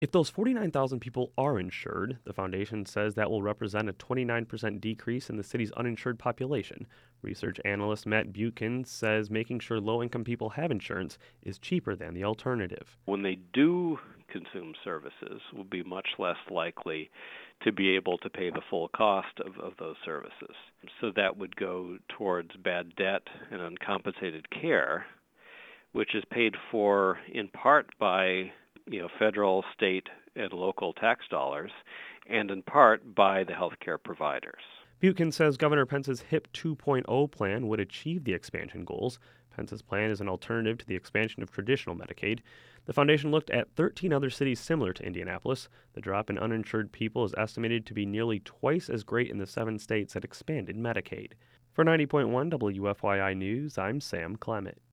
If those 49,000 people are insured, the foundation says that will represent a 29% decrease in the city's uninsured population. Research analyst Matt Buchan says making sure low income people have insurance is cheaper than the alternative. When they do consume services, will be much less likely to be able to pay the full cost of those services. So that would go towards bad debt and uncompensated care, which is paid for in part by federal, state, and local tax dollars, and in part by the healthcare providers. Buchan says Governor Pence's HIP 2.0 plan would achieve the expansion goals. Pence's plan is an alternative to the expansion of traditional Medicaid. The foundation looked at 13 other cities similar to Indianapolis. The drop in uninsured people is estimated to be nearly twice as great in the 7 states that expanded Medicaid. For 90.1 WFYI News, I'm Sam Clement.